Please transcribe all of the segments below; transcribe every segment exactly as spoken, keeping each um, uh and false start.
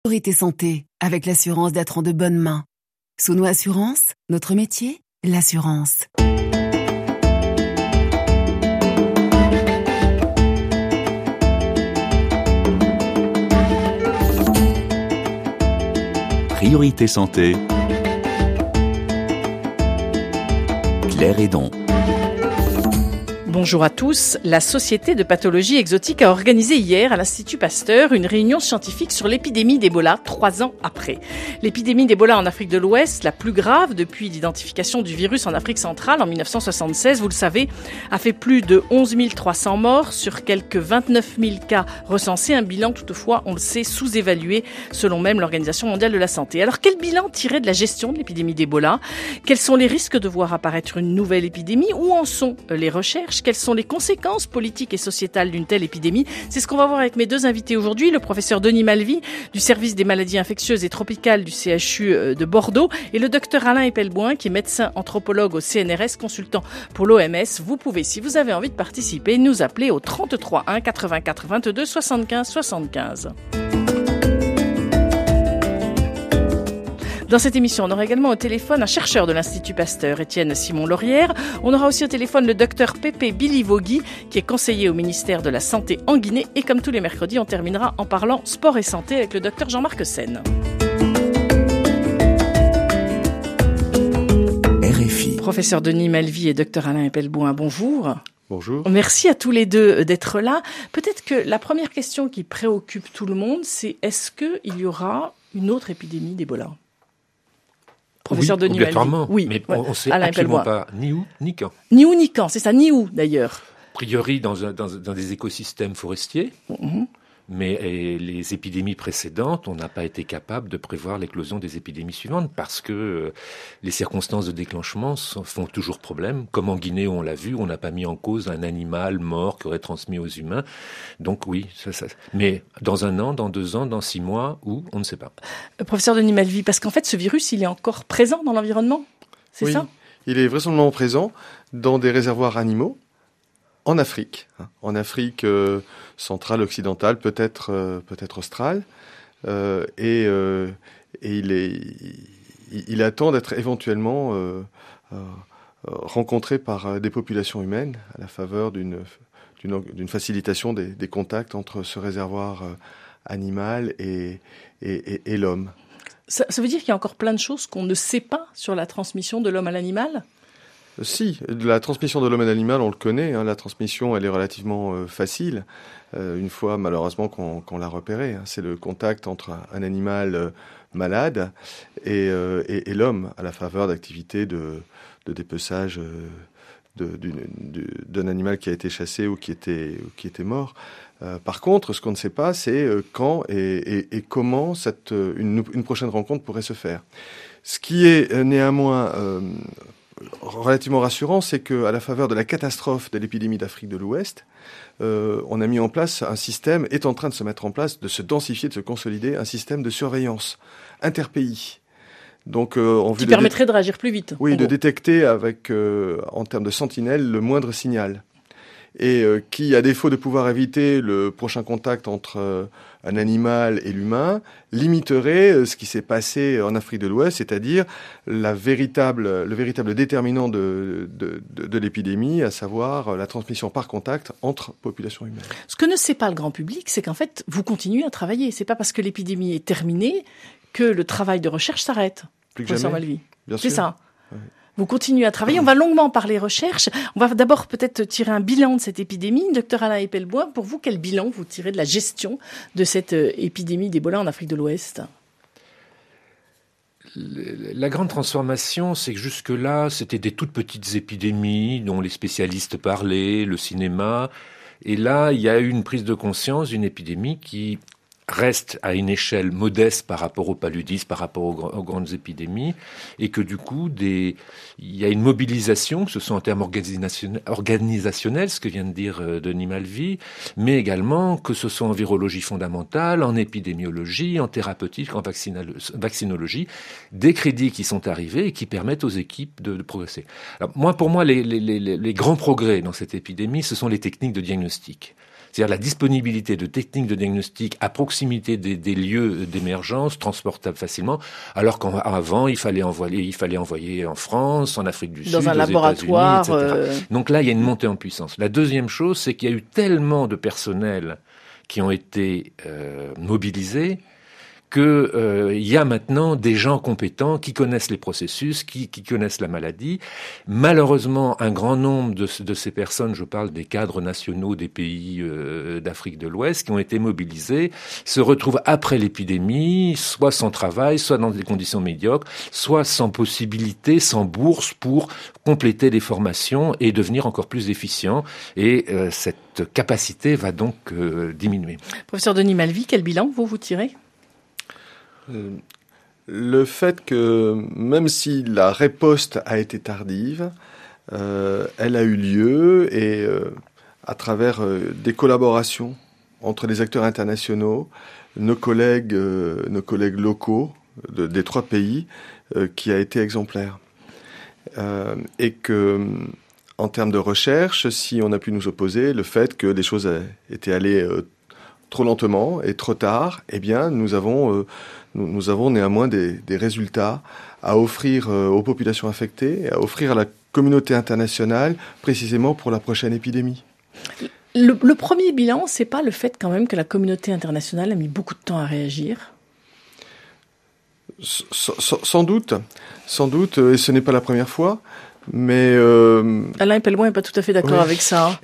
Priorité santé, avec l'assurance d'être en de bonnes mains. Souno Assurance, notre métier, l'assurance. Priorité santé. Claire Hédon. Bonjour à tous. La Société de pathologie exotique a organisé hier à l'Institut Pasteur une réunion scientifique sur l'épidémie d'Ebola trois ans après. L'épidémie d'Ebola en Afrique de l'Ouest, la plus grave depuis l'identification du virus en Afrique centrale en dix-neuf cent soixante-seize, vous le savez, a fait plus de onze mille trois cents morts sur quelques vingt-neuf mille cas recensés. Un bilan toutefois, on le sait, sous-évalué selon même l'Organisation mondiale de la santé. Alors quel bilan tirer de la gestion de l'épidémie d'Ebola ? Quels sont les risques de voir apparaître une nouvelle épidémie ? Où en sont les recherches ? Quelles sont les conséquences politiques et sociétales d'une telle épidémie ? C'est ce qu'on va voir avec mes deux invités aujourd'hui, le professeur Denis Malvy du service des maladies infectieuses et tropicales du C H U de Bordeaux et le docteur Alain Epelboin qui est médecin anthropologue au C N R S, consultant pour l'O M S. Vous pouvez, si vous avez envie de participer, nous appeler au trente-trois un quatre-vingt-quatre vingt-deux soixante-quinze soixante-quinze. Dans cette émission, on aura également au téléphone un chercheur de l'Institut Pasteur, Étienne Simon-Laurière. On aura aussi au téléphone le docteur Pépé Bilivogui, qui est conseiller au ministère de la Santé en Guinée. Et comme tous les mercredis, on terminera en parlant sport et santé avec le docteur Jean-Marc Sen. R F I. Professeur Denis Malvy et docteur Alain Epelboin, bonjour. Bonjour. Merci à tous les deux d'être là. Peut-être que la première question qui préoccupe tout le monde, c'est est-ce qu'il y aura une autre épidémie d'Ebola ? Professeur oui, Denis obligatoirement, oui, mais ouais. on ne sait Alain absolument Epelboin. pas ni où, ni quand. Ni où, ni quand, c'est ça, ni où d'ailleurs. A priori, dans, un, dans, dans des écosystèmes forestiers, Mm-hmm. mais et les épidémies précédentes, on n'a pas été capable de prévoir l'éclosion des épidémies suivantes parce que euh, les circonstances de déclenchement sont, font toujours problème. Comme en Guinée, où on l'a vu, on n'a pas mis en cause un animal mort qui aurait transmis aux humains. Donc oui, ça, ça, mais dans un an, dans deux ans, dans six mois, où, on ne sait pas. Euh, professeur Denis Malvy, parce qu'en fait, ce virus, il est encore présent dans l'environnement, c'est oui, ça ? il est vraisemblablement présent dans des réservoirs animaux. En Afrique, hein, en Afrique euh, centrale, occidentale, peut-être, euh, peut-être australe, euh, et, euh, et il, est, il, il attend d'être éventuellement euh, euh, rencontré par des populations humaines à la faveur d'une, d'une, d'une facilitation des, des contacts entre ce réservoir euh, animal et, et, et, et l'homme. Ça, ça veut dire qu'il y a encore plein de choses qu'on ne sait pas sur la transmission de l'homme à l'animal ? Si, la transmission de l'homme à l'animal, on le connaît. Hein, la transmission, elle est relativement euh, facile. Euh, une fois, malheureusement, qu'on, qu'on l'a repérée. Hein, c'est le contact entre un, un animal euh, malade et, euh, et, et l'homme à la faveur d'activités de, de dépeçage euh, de, d'une, de, d'un animal qui a été chassé ou qui était, ou qui était mort. Euh, par contre, ce qu'on ne sait pas, c'est euh, quand et, et, et comment cette, une, une prochaine rencontre pourrait se faire. Ce qui est euh, néanmoins... Euh, relativement rassurant, c'est qu'à la faveur de la catastrophe de l'épidémie d'Afrique de l'Ouest, euh, on a mis en place un système, est en train de se mettre en place, de se densifier, de se consolider, un système de surveillance interpays. Donc, euh, en vue qui de permettrait dé- de réagir plus vite. Oui, de gros. détecter avec, euh, en termes de sentinelles, le moindre signal. Et euh, qui, à défaut de pouvoir éviter le prochain contact entre euh, un animal et l'humain, limiterait euh, ce qui s'est passé en Afrique de l'Ouest, c'est-à-dire la véritable, le véritable déterminant de, de, de, de l'épidémie, à savoir euh, la transmission par contact entre populations humaines. Ce que ne sait pas le grand public, c'est qu'en fait, vous continuez à travailler. C'est pas parce que l'épidémie est terminée que le travail de recherche s'arrête. Plus que Professeur jamais. Malvy. Bien C'est sûr. ça. Oui. Vous continuez à travailler. On va longuement parler recherche. On va d'abord peut-être tirer un bilan de cette épidémie. Docteur Alain Epelboin, pour vous, quel bilan vous tirez de la gestion de cette épidémie d'Ebola en Afrique de l'Ouest ? La grande transformation, c'est que jusque-là, c'était des toutes petites épidémies dont les spécialistes parlaient, le cinéma. Et là, il y a eu une prise de conscience d'une épidémie qui reste à une échelle modeste par rapport au paludisme, par rapport aux, aux grandes épidémies, et que du coup, des, il y a une mobilisation, que ce soit en termes organisationnels, organisationnels, ce que vient de dire euh, Denis Malvy, mais également que ce soit en virologie fondamentale, en épidémiologie, en thérapeutique, en vaccinologie, des crédits qui sont arrivés et qui permettent aux équipes de, de progresser. Alors, moi, pour moi, les, les, les, les grands progrès dans cette épidémie, ce sont les techniques de diagnostic. c'est-à-dire la disponibilité de techniques de diagnostic à proximité des, des lieux d'émergence, transportables facilement, alors qu'avant, il fallait envoyer, il fallait envoyer en France, en Afrique du Dans Sud, un aux laboratoire, États-Unis, et cetera. euh... Donc là, il y a une montée en puissance. La deuxième chose, c'est qu'il y a eu tellement de personnel qui ont été euh, mobilisés que euh, il y a maintenant des gens compétents qui connaissent les processus, qui, qui connaissent la maladie. Malheureusement, un grand nombre de, de ces personnes, je parle des cadres nationaux des pays euh, d'Afrique de l'Ouest, qui ont été mobilisés, se retrouvent après l'épidémie, soit sans travail, soit dans des conditions médiocres, soit sans possibilité, sans bourse pour compléter des formations et devenir encore plus efficients. Et euh, cette capacité va donc euh, diminuer. Professeur Denis Malvy, quel bilan vous vous tirez ? Le fait que, même si la riposte a été tardive, euh, elle a eu lieu et euh, à travers euh, des collaborations entre les acteurs internationaux, nos collègues, euh, nos collègues locaux de, des trois pays, euh, qui a été exemplaire. Euh, et que, en termes de recherche, si on a pu nous opposer le fait que les choses étaient allées euh, trop lentement et trop tard, eh bien, nous avons, euh, nous, nous avons néanmoins des, des résultats à offrir euh, aux populations affectées, à offrir à la communauté internationale, précisément pour la prochaine épidémie. Le, le premier bilan, c'est pas le fait quand même que la communauté internationale a mis beaucoup de temps à réagir ? S- s- sans doute, sans doute, et ce n'est pas la première fois, mais... Euh... Alain Pellouin n'est pas tout à fait d'accord oui. avec ça. Hein.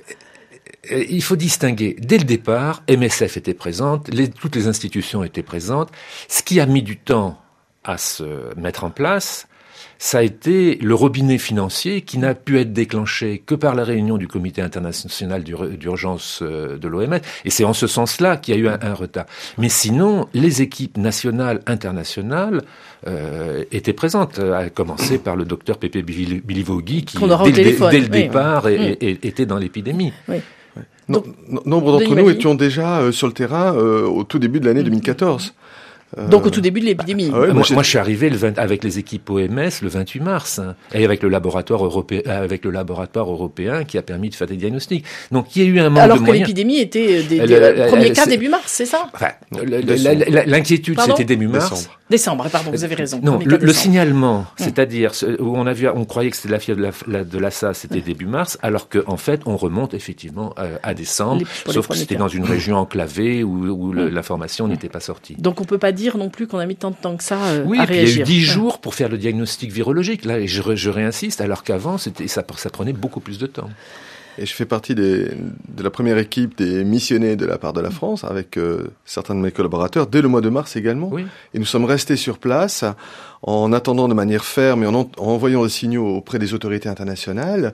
Il faut distinguer, dès le départ, M S F était présente, les, toutes les institutions étaient présentes. Ce qui a mis du temps à se mettre en place, ça a été le robinet financier qui n'a pu être déclenché que par la réunion du comité international d'urgence de l'O M S. Et c'est en ce sens-là qu'il y a eu un, un retard. Mais sinon, les équipes nationales, internationales euh, étaient présentes, à commencer par le docteur Pepe Bilivogui qui, dès, le, dès le départ, oui, oui. Et, et, était dans l'épidémie. Oui. Donc, no, nombre d'entre nous étions déjà euh, sur le terrain euh, au tout début de l'année deux mille quatorze. Euh... Donc au tout début de l'épidémie. Ah ouais, moi, moi je suis arrivé le vingt, avec les équipes O M S le vingt-huit mars, hein, et avec le laboratoire européen, avec le laboratoire européen qui a permis de faire des diagnostics. Donc il y a eu un manque Alors de que moyens. l'épidémie était des, elle, des elle, premiers elle, cas c'est... début mars, c'est ça? Enfin, l'inquiétude pardon c'était début mars. Décembre. Décembre, pardon, vous avez raison. Non, le, le signalement, hum. c'est-à-dire où on a vu, on croyait que c'était la fièvre de la, de l'A S A, c'était hum. début mars, alors que en fait on remonte effectivement à, à décembre, les, sauf que c'était cas. dans une région enclavée où, où hum. l'information hum. n'était pas sortie. Donc on peut pas dire non plus qu'on a mis tant de temps que ça euh, oui, à et puis réagir. Il y a eu dix jours pour faire le diagnostic virologique. Là, je, je réinsiste, alors qu'avant, c'était, ça, ça prenait beaucoup plus de temps. Et je fais partie des, de la première équipe des missionnés de la part de la France, avec euh, certains de mes collaborateurs, dès le mois de mars également. Oui. Et nous sommes restés sur place en attendant de manière ferme et en, en envoyant des signaux auprès des autorités internationales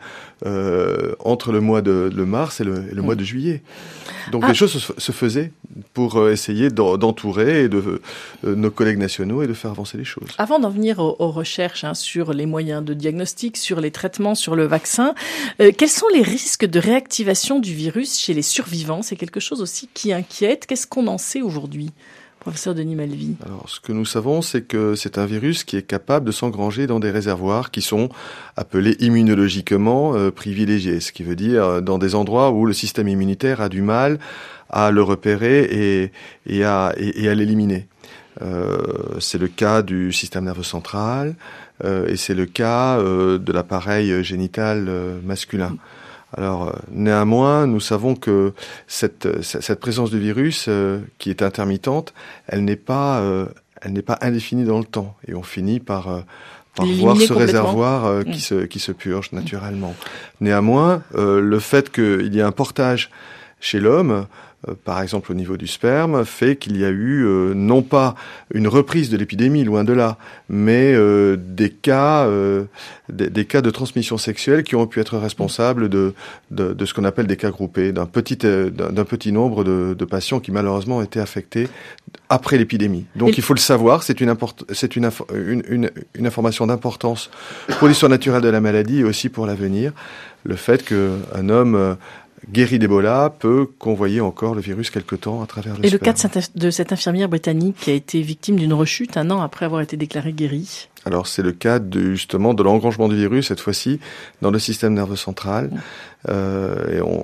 euh, entre le mois de, de mars et le, et le mmh. mois de juillet. Donc ah. les choses se, se faisaient pour euh, essayer d'entourer de, euh, nos collègues nationaux et de faire avancer les choses. Avant d'en venir aux, aux recherches hein, sur les moyens de diagnostic, sur les traitements, sur le vaccin, euh, quels sont les risques de réactivation du virus chez les survivants? C'est quelque chose aussi qui inquiète. Qu'est-ce qu'on en sait aujourd'hui, professeur Denis Malvy? Alors, ce que nous savons, c'est que c'est un virus qui est capable de s'engranger dans des réservoirs qui sont appelés immunologiquement euh, privilégiés, ce qui veut dire dans des endroits où le système immunitaire a du mal à le repérer et, et à, et, et à l'éliminer. Euh, c'est le cas du système nerveux central euh, et c'est le cas euh, de l'appareil génital euh, masculin. Alors, euh, néanmoins, nous savons que cette, cette présence du virus, euh, qui est intermittente, elle n'est pas, euh, elle n'est pas indéfinie dans le temps, et on finit par, euh, par voir ce réservoir euh, mmh. qui se, qui se purge naturellement. Néanmoins, euh, le fait qu'il y ait un portage chez l'homme, euh, par exemple au niveau du sperme, fait qu'il y a eu euh, non pas une reprise de l'épidémie, loin de là, mais euh, des cas, euh, des, des cas de transmission sexuelle qui ont pu être responsables de, de, de ce qu'on appelle des cas groupés, d'un petit, euh, d'un petit nombre de, de patients qui malheureusement ont été affectés après l'épidémie. Donc Et il faut le savoir, c'est une, import- c'est une, inf- une, une, une information d'importance pour l'histoire naturelle de la maladie et aussi pour l'avenir. Le fait qu'un homme euh, guéri d'Ebola peut convoyer encore le virus quelque temps à travers le Et sperme. le cas de cette, de cette infirmière britannique qui a été victime d'une rechute un an après avoir été déclarée guérie. Alors c'est le cas de, justement de l'engrangement du virus, cette fois-ci, dans le système nerveux central. Mmh. Euh, et on,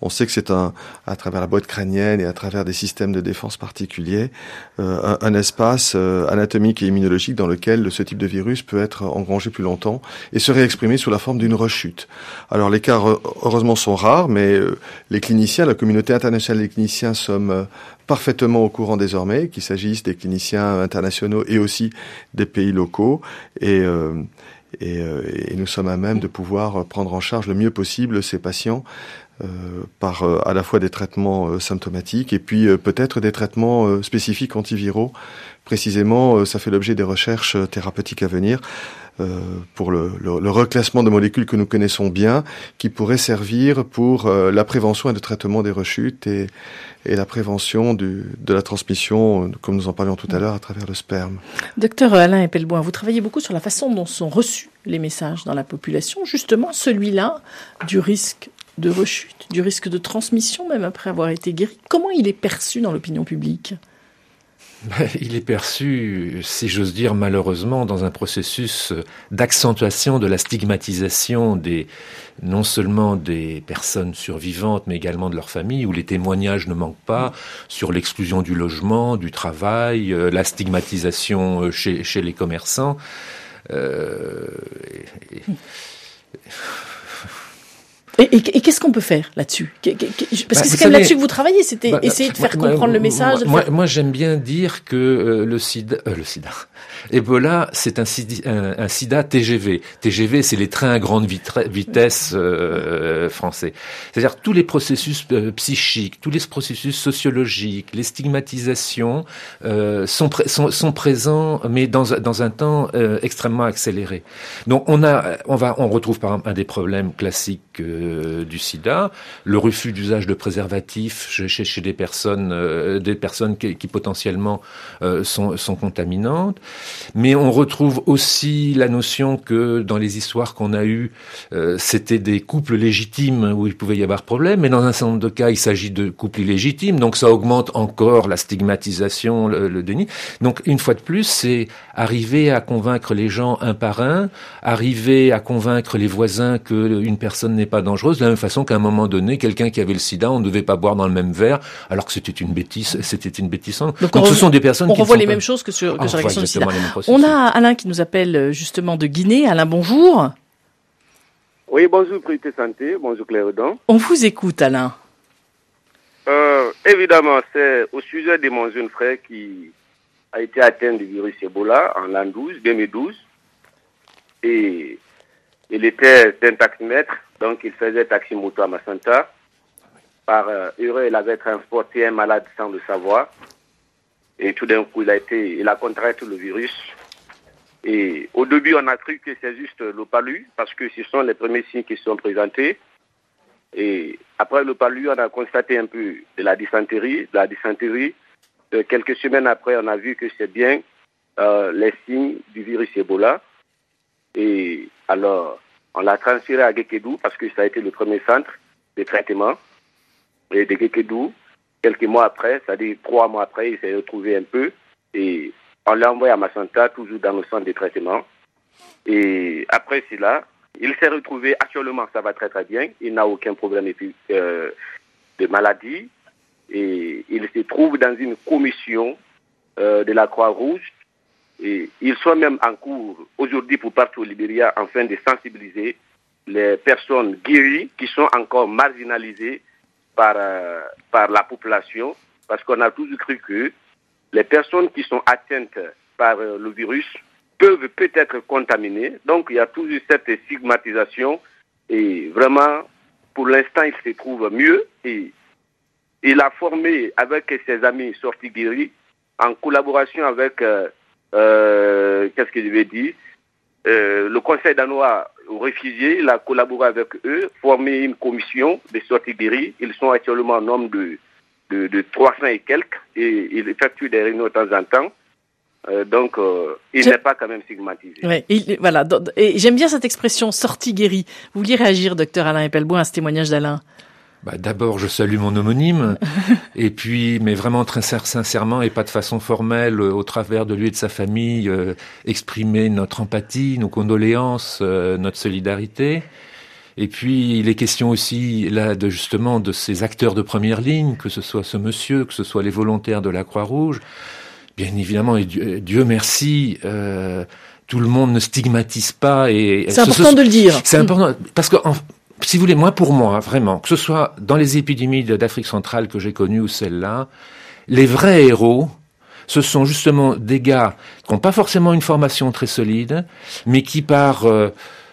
On sait que c'est un, à travers la boîte crânienne et à travers des systèmes de défense particuliers, euh, un, un espace euh, anatomique et immunologique dans lequel ce type de virus peut être engrangé plus longtemps et se réexprimer sous la forme d'une rechute. Alors les cas heureusement sont rares, mais euh, les cliniciens, la communauté internationale des cliniciens sommes euh, parfaitement au courant désormais, qu'il s'agisse des cliniciens internationaux et aussi des pays locaux, et, euh, et, euh, et nous sommes à même de pouvoir prendre en charge le mieux possible ces patients euh, par euh, à la fois des traitements euh, symptomatiques et puis euh, peut-être des traitements euh, spécifiques antiviraux. Précisément, euh, ça fait l'objet des recherches euh, thérapeutiques à venir. Euh, pour le, le, le reclassement de molécules que nous connaissons bien, qui pourraient servir pour euh, la prévention et le traitement des rechutes et, et la prévention du, de la transmission, comme nous en parlions tout à l'heure, à travers le sperme. Docteur Alain Epelboin, vous travaillez beaucoup sur la façon dont sont reçus les messages dans la population, justement celui-là du risque de rechute, du risque de transmission même après avoir été guéri. Comment il est perçu dans l'opinion publique ? Il est perçu, si j'ose dire, malheureusement, dans un processus d'accentuation de la stigmatisation des, non seulement des personnes survivantes, mais également de leurs familles, où les témoignages ne manquent pas sur l'exclusion du logement, du travail, euh, la stigmatisation chez, chez les commerçants. Euh, et, et, Et, et, et qu'est-ce qu'on peut faire là-dessus ? Parce que bah, c'est quand savez, même là-dessus que vous travaillez, c'était bah, essayer de faire moi, comprendre le message. Moi, faire... moi, j'aime bien dire que euh, le sida, euh, le sida, Ebola, c'est un, un, un sida T G V. T G V, c'est les trains à grande vitesse euh, français. C'est-à-dire tous les processus euh, psychiques, tous les processus sociologiques, les stigmatisations euh, sont, pr- sont, sont présents, mais dans, dans un temps euh, extrêmement accéléré. Donc, on a, on va, on retrouve par exemple un des problèmes classiques euh, du sida, le refus d'usage de préservatifs chez, chez des personnes, euh, des personnes qui, qui potentiellement euh, sont, sont contaminantes. Mais on retrouve aussi la notion que dans les histoires qu'on a eues, euh, c'était des couples légitimes où il pouvait y avoir problème, mais dans un certain nombre de cas, il s'agit de couples illégitimes, donc ça augmente encore la stigmatisation, le, le déni. Donc une fois de plus, c'est arriver à convaincre les gens un par un, arriver à convaincre les voisins qu'une personne n'est pas dangereuse, de la même façon qu'à un moment donné, quelqu'un qui avait le sida, on ne devait pas boire dans le même verre, alors que c'était une bêtise, c'était une bêtise. Donc, donc ce sont des personnes on qui revoit les pas... mêmes choses que sur, que oh, sur la question du sida. On On a Alain qui nous appelle justement de Guinée. Alain, bonjour. Oui, bonjour Priorité Santé, bonjour Claire Redon. On vous écoute, Alain. Euh, évidemment, c'est au sujet de mon jeune frère qui a été atteint du virus Ebola en l'an douze, deux mille douze. Et il était un taximètre, donc il faisait taxi-moto à Massanta. Par euh, erreur, il avait transporté un malade sans le savoir. Et tout d'un coup, il a été, il a contracté le virus. Et au début, on a cru que c'est juste le palu, parce que ce sont les premiers signes qui sont présentés. Et après le palu, on a constaté un peu de la dysenterie. De la dysenterie. Euh, quelques semaines après, on a vu que c'est bien euh, les signes du virus Ebola. Et alors, on l'a transféré à Guékédou, parce que ça a été le premier centre de traitement. Et de Guékédou, quelques mois après, c'est-à-dire trois mois après, il s'est retrouvé un peu. Et on l'a envoyé à Massanta, toujours dans le centre de traitement. Et après cela, il s'est retrouvé, actuellement ça va très très bien, il n'a aucun problème euh, de maladie. Et il se trouve dans une commission euh, de la Croix-Rouge. Et ils sont même en cours aujourd'hui pour partout au Libéria afin de sensibiliser les personnes guéries qui sont encore marginalisées par, euh, par la population. Parce qu'on a toujours cru que les personnes qui sont atteintes par euh, le virus peuvent peut-être contaminées. Donc il y a toujours cette stigmatisation. Et vraiment, pour l'instant, il se trouve mieux. Et il a formé avec ses amis sortis guéris, en collaboration avec, euh, euh, qu'est-ce que je vais dire, euh, le Conseil danois aux réfugiés. Il a collaboré avec eux, formé une commission de sortis guéris. Ils sont actuellement en nombre de, de, de trois cents et quelques, et ils effectuent des réunions de temps en temps. Euh, donc, euh, il Je... n'est pas quand même stigmatisé. Ouais, et, voilà. Et j'aime bien cette expression « sortie guérie ». Vous vouliez réagir, docteur Alain Epelboin, à ce témoignage d'Alain ? Bah, d'abord, je salue mon homonyme, et puis, mais vraiment très sincèrement et pas de façon formelle, au travers de lui et de sa famille, euh, exprimer notre empathie, nos condoléances, euh, notre solidarité. Et puis, il est question aussi, là, de justement, de ces acteurs de première ligne, que ce soit ce monsieur, que ce soit les volontaires de la Croix-Rouge. Bien évidemment, et Dieu, Dieu merci, euh, tout le monde ne stigmatise pas. Et c'est important ce, de le dire. C'est important, parce que, en, si vous voulez, moi, pour moi, vraiment, que ce soit dans les épidémies d'Afrique centrale que j'ai connues ou celles-là, les vrais héros, ce sont justement des gars qui n'ont pas forcément une formation très solide, mais qui par euh,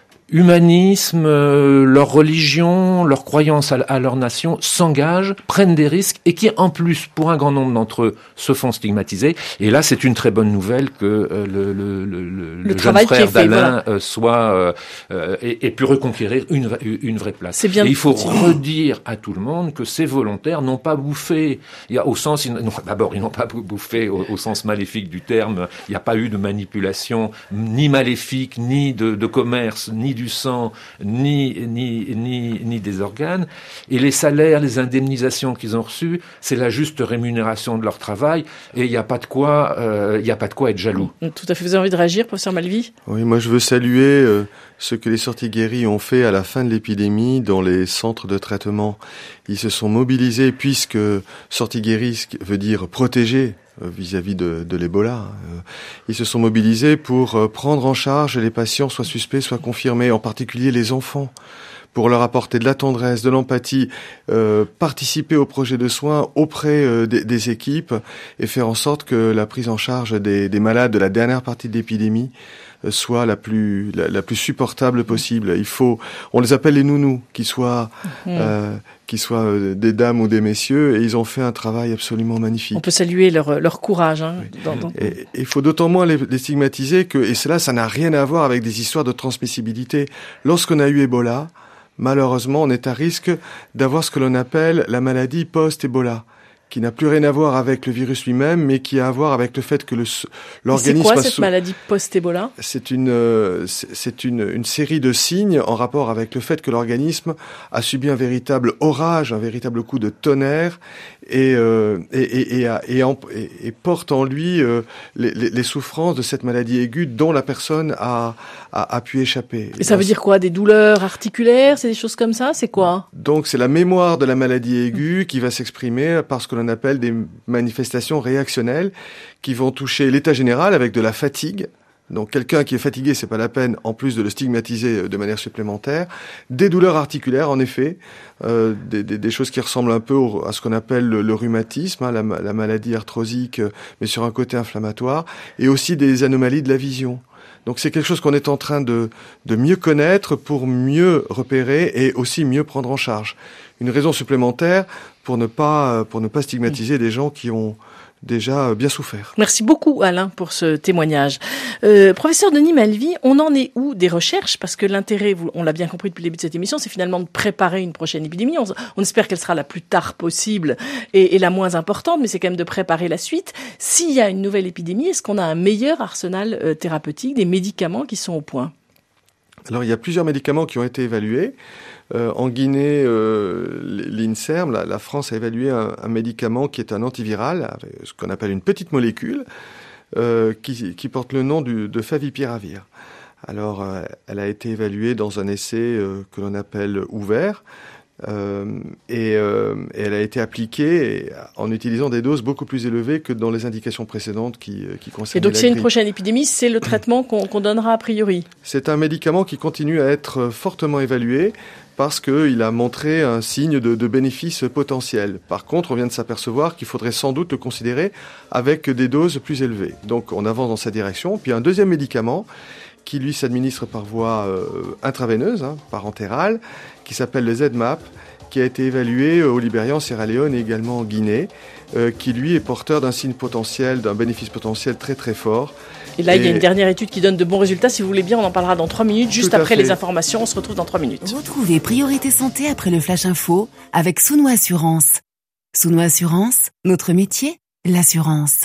humanisme, euh, leur religion, leur croyance à, à leur nation, s'engagent, prennent des risques et qui, en plus, pour un grand nombre d'entre eux, se font stigmatiser. Et là, c'est une très bonne nouvelle que euh, le, le, le, le, le jeune frère d'Alain voilà. euh, soit euh, euh, et, et pu reconquérir une, une vraie place. C'est bien. Et il faut redire à tout le monde que ces volontaires n'ont pas bouffé. Il y a au sens, ils, non, d'abord, ils n'ont pas bouffé au, au sens maléfique du terme. Il n'y a pas eu de manipulation ni maléfique, ni de, de commerce, ni du sang, ni, ni, ni, ni des organes. Et les salaires, les indemnisations qu'ils ont reçues, c'est la juste rémunération de leur travail. Et il n'y a pas de quoi, euh, il n'y a pas de quoi être jaloux. Tout à fait. Vous avez envie de réagir, professeur Malvy ? Oui, moi je veux saluer euh, ce que les sorties guéries ont fait à la fin de l'épidémie dans les centres de traitement. Ils se sont mobilisés puisque sorties guéries veut dire protéger vis-à-vis de, de l'Ebola. Ils se sont mobilisés pour prendre en charge les patients, soit suspects, soit confirmés, en particulier les enfants, pour leur apporter de la tendresse, de l'empathie, euh, participer au projet de soins auprès euh, des, des équipes et faire en sorte que la prise en charge des, des malades de la dernière partie de l'épidémie euh, soit la plus la, la plus supportable possible. Il faut, on les appelle les nounous, qu'ils soient mmh. euh, qu'ils soient euh, des dames ou des messieurs, et ils ont fait un travail absolument magnifique. On peut saluer leur leur courage. Hein, oui. dans, dans... Et il faut d'autant moins les, les stigmatiser que, et cela, ça n'a rien à voir avec des histoires de transmissibilité. Lorsqu'on a eu Ebola, malheureusement, on est à risque d'avoir ce que l'on appelle la maladie post-Ebola, qui n'a plus rien à voir avec le virus lui-même, mais qui a à voir avec le fait que le l'organisme. C'est quoi cette sous... maladie post-Ebola ? C'est une euh, c'est une une série de signes en rapport avec le fait que l'organisme a subi un véritable orage, un véritable coup de tonnerre, et euh, et et et, et, en, et, et porte en lui euh, les, les, les souffrances de cette maladie aiguë dont la personne a a, a pu échapper. Et ça veut dire quoi ? Des douleurs articulaires, c'est des choses comme ça ? C'est quoi ? Donc c'est la mémoire de la maladie aiguë qui va s'exprimer parce que l'on appelle des manifestations réactionnelles qui vont toucher l'état général avec de la fatigue. Donc quelqu'un qui est fatigué, c'est pas la peine, en plus de le stigmatiser de manière supplémentaire. Des douleurs articulaires, en effet, euh, des, des, des choses qui ressemblent un peu au, à ce qu'on appelle le, le rhumatisme, hein, la, la maladie arthrosique, mais sur un côté inflammatoire, et aussi des anomalies de la vision. Donc c'est quelque chose qu'on est en train de, de mieux connaître pour mieux repérer et aussi mieux prendre en charge. Une raison supplémentaire pour ne pas, pour ne pas stigmatiser des gens qui ont déjà bien souffert. Merci beaucoup Alain pour ce témoignage. Euh, professeur Denis Malvy, on en est où des recherches ? Parce que l'intérêt, on l'a bien compris depuis le début de cette émission, c'est finalement de préparer une prochaine épidémie. On, on espère qu'elle sera la plus tard possible et, et la moins importante, mais c'est quand même de préparer la suite. S'il y a une nouvelle épidémie, est-ce qu'on a un meilleur arsenal euh, thérapeutique, des médicaments qui sont au point ? Alors il y a plusieurs médicaments qui ont été évalués. Euh, en Guinée, euh, l'INSERM, la, la France a évalué un, un médicament qui est un antiviral, avec ce qu'on appelle une petite molécule, euh, qui, qui porte le nom du, de favipiravir. Alors, euh, elle a été évaluée dans un essai euh, que l'on appelle ouvert, euh, et, euh, et elle a été appliquée en utilisant des doses beaucoup plus élevées que dans les indications précédentes qui, qui concernaient. Et donc, la c'est une grippe. prochaine épidémie, c'est le traitement qu'on, qu'on donnera a priori. C'est un médicament qui continue à être fortement évalué, parce qu'il a montré un signe de, de bénéfice potentiel. Par contre, on vient de s'apercevoir qu'il faudrait sans doute le considérer avec des doses plus élevées. Donc on avance dans cette direction. Puis un deuxième médicament qui lui s'administre par voie euh, intraveineuse, hein, parentérale, qui s'appelle le Z M A P, qui a été évalué au Libéria, en Sierra Leone et également en Guinée, euh, qui lui est porteur d'un signe potentiel, d'un bénéfice potentiel très très fort. Et là, et il y a une dernière étude qui donne de bons résultats. Si vous voulez bien, on en parlera dans trois minutes. Juste après fait. Les informations, on se retrouve dans trois minutes. Retrouvez Priorité Santé après le Flash Info avec Souno Assurance. Souno Assurance, notre métier, l'assurance.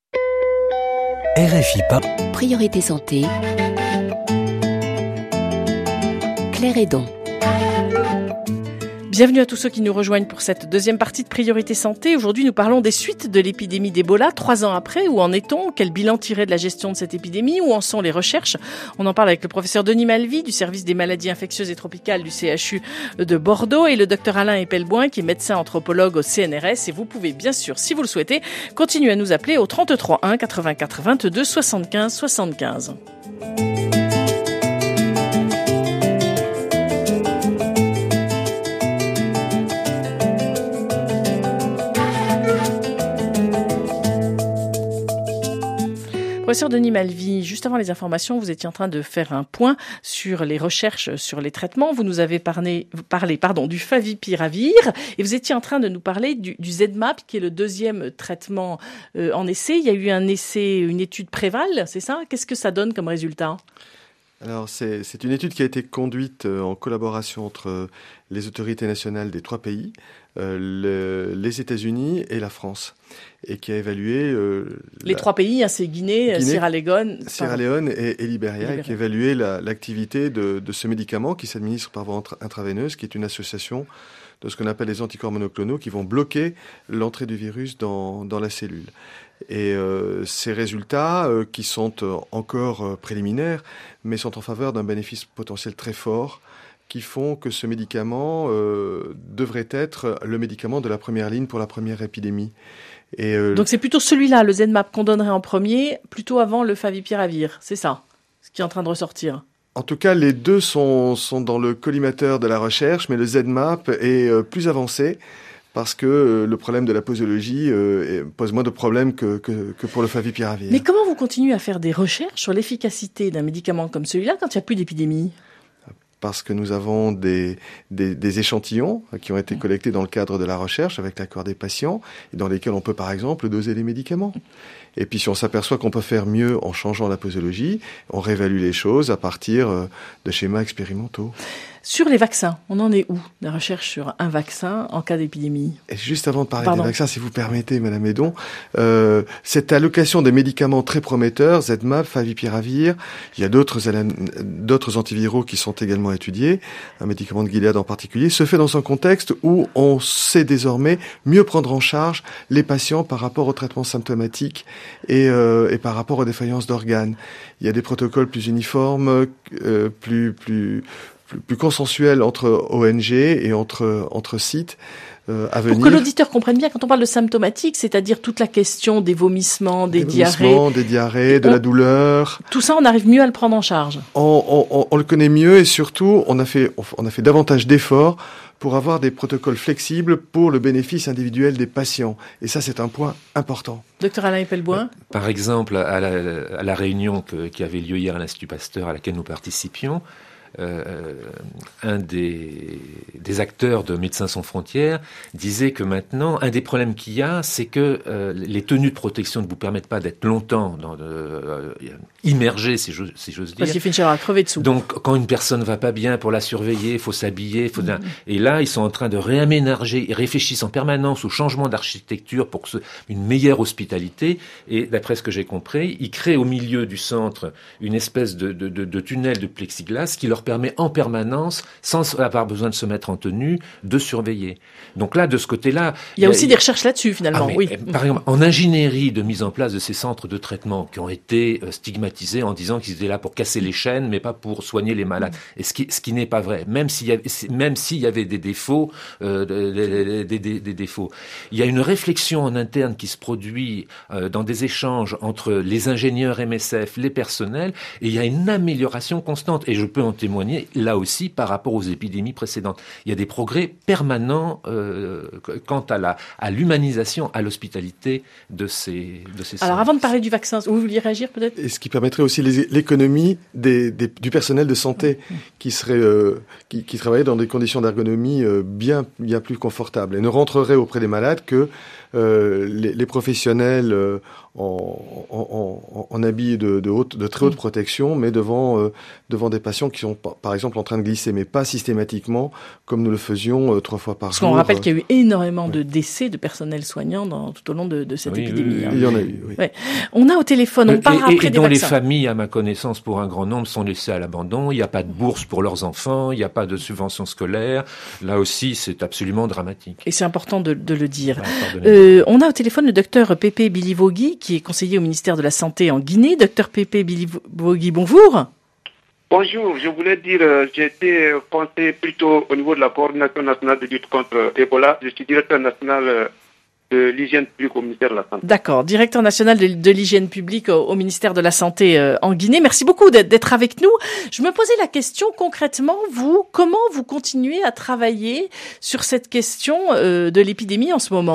R F I P A. Priorité Santé. Claire Hédon. Bienvenue à tous ceux qui nous rejoignent pour cette deuxième partie de Priorité Santé. Aujourd'hui, nous parlons des suites de l'épidémie d'Ebola. Trois ans après, où en est-on? Quel bilan tirer de la gestion de cette épidémie? Où en sont les recherches? On en parle avec le professeur Denis Malvy du service des maladies infectieuses et tropicales du C H U de Bordeaux et le docteur Alain Epelboin qui est médecin anthropologue au C N R S. Et vous pouvez bien sûr, si vous le souhaitez, continuer à nous appeler au trente-trois un quatre-vingt-quatre vingt-deux soixante-quinze soixante-quinze. Professeur Denis Malvy, juste avant les informations, vous étiez en train de faire un point sur les recherches sur les traitements. Vous nous avez parlé, parlé pardon, du Favipiravir et vous étiez en train de nous parler du, du Z-MAP qui est le deuxième traitement euh, en essai. Il y a eu un essai, une étude Préval, c'est ça? Qu'est-ce que ça donne comme résultat? Alors, c'est, c'est une étude qui a été conduite euh, en collaboration entre euh, les autorités nationales des trois pays, euh, le, les États-Unis et la France, et qui a évalué... Euh, les la... trois pays, hein, c'est Guinée, Guinée Sierra Leone... Sierra Leone et, et Libéria, et qui a évalué la, l'activité de, de ce médicament qui s'administre par voie intraveineuse, qui est une association de ce qu'on appelle les anticorps monoclonaux qui vont bloquer l'entrée du virus dans, dans la cellule. Et euh, ces résultats, euh, qui sont euh, encore euh, préliminaires, mais sont en faveur d'un bénéfice potentiel très fort, qui font que ce médicament euh, devrait être le médicament de la première ligne pour la première épidémie. Et, euh, Donc c'est plutôt celui-là, le Z-MAP, qu'on donnerait en premier, plutôt avant le Favipiravir, c'est ça, ce qui est en train de ressortir? En tout cas, les deux sont, sont dans le collimateur de la recherche, mais le Z-MAP est euh, plus avancé, parce que euh, le problème de la posologie euh, pose moins de problèmes que, que, que pour le Favipiravir. Mais comment vous continuez à faire des recherches sur l'efficacité d'un médicament comme celui-là quand il n'y a plus d'épidémie? Parce que nous avons des, des, des échantillons qui ont été collectés dans le cadre de la recherche avec l'accord des patients, et dans lesquels on peut par exemple doser les médicaments. Et puis si on s'aperçoit qu'on peut faire mieux en changeant la posologie, on réévalue les choses à partir de schémas expérimentaux. Sur les vaccins, on en est où? La recherche sur un vaccin en cas d'épidémie. Et juste avant de parler Pardon. des vaccins, si vous permettez, Madame Hédon, euh, cette allocation des médicaments très prometteurs, Z-MAP, Favipiravir, il y a d'autres, d'autres antiviraux qui sont également étudiés, un médicament de Gilead en particulier, se fait dans un contexte où on sait désormais mieux prendre en charge les patients par rapport aux traitements symptomatiques et, euh, et par rapport aux défaillances d'organes. Il y a des protocoles plus uniformes, euh, plus... plus Plus, plus consensuel entre O N G et entre, entre sites euh, à venir. Pour que l'auditeur comprenne bien, quand on parle de symptomatique, c'est-à-dire toute la question des vomissements, des, des diarrhées. Vomissements, des diarrhées, de on, la douleur. Tout ça, on arrive mieux à le prendre en charge. On, on, on le connaît mieux et surtout, on a fait, on a fait davantage d'efforts pour avoir des protocoles flexibles pour le bénéfice individuel des patients. Et ça, c'est un point important. Docteur Alain Epelboin. Par exemple, à la, à la réunion que, qui avait lieu hier à l'Institut Pasteur, à laquelle nous participions, Euh, un des, des acteurs de Médecins sans frontières disait que maintenant, un des problèmes qu'il y a, c'est que euh, les tenues de protection ne vous permettent pas d'être longtemps dans de, euh, immergé, si j'ose, si j'ose dire. Parce qu'il finira à crever dessous. Donc, quand une personne va pas bien, pour la surveiller, il faut s'habiller. Faut... Mmh. Et là, ils sont en train de réaménager, ils réfléchissent en permanence au changement d'architecture pour que ce... une meilleure hospitalité. Et d'après ce que j'ai compris, ils créent au milieu du centre une espèce de, de, de, de tunnel de plexiglas qui leur permet en permanence, sans avoir besoin de se mettre en tenue, de surveiller. Donc là, de ce côté-là... Il y a, il y a aussi des recherches là-dessus, finalement, ah, mais, oui. Par exemple, en ingénierie de mise en place de ces centres de traitement qui ont été stigmatisés en disant qu'ils étaient là pour casser les chaînes, mais pas pour soigner les malades. Et ce qui, ce qui n'est pas vrai. Même s'il y avait, même s'il y avait des défauts, euh, des, des, des, des défauts. Il y a une réflexion en interne qui se produit euh, dans des échanges entre les ingénieurs M S F, les personnels, et il y a une amélioration constante. Et je peux en témoigner là aussi par rapport aux épidémies précédentes. Il y a des progrès permanents euh, quant à la à l'humanisation, à l'hospitalité de ces de ces. Alors centres. Avant de parler du vaccin, vous vouliez réagir peut-être? Et ce qui permettrait aussi les, l'économie des, des, du personnel de santé mmh. qui serait euh, qui, qui travaillerait dans des conditions d'ergonomie euh, bien bien plus confortables et ne rentrerait auprès des malades que euh, les, les professionnels euh, en, en, en, en habits de, de, haute, de très haute protection, mais devant, euh, devant des patients qui sont par exemple en train de glisser, mais pas systématiquement comme nous le faisions euh, trois fois par Parce jour. qu'on rappelle qu'il y a eu énormément oui. de décès de personnel soignant dans, tout au long de, de cette oui, épidémie. Oui, oui, hein. Il y en a eu, oui. Ouais. On a au téléphone, on parlera et, après et des dont vaccins. les familles, à ma connaissance, pour un grand nombre, sont laissées à l'abandon. Il n'y a pas de bourse pour leurs enfants, il n'y a pas de subvention scolaire. Là aussi, c'est absolument dramatique. Et c'est important de, de le dire. Ah, euh, on a au téléphone le docteur Pépé Bilivogui, qui est conseiller au ministère de la Santé en Guinée. Docteur Pépé Bilivogui, bonjour. Bonjour, je voulais dire, euh, j'ai été conseiller plutôt au niveau de la coordination nationale de lutte contre Ebola. Je suis directeur national euh, de l'hygiène publique au ministère de la Santé. D'accord, directeur national de, de l'hygiène publique au, au ministère de la Santé euh, en Guinée. Merci beaucoup d'être, d'être avec nous. Je me posais la question concrètement, vous, comment vous continuez à travailler sur cette question euh, de l'épidémie en ce moment ?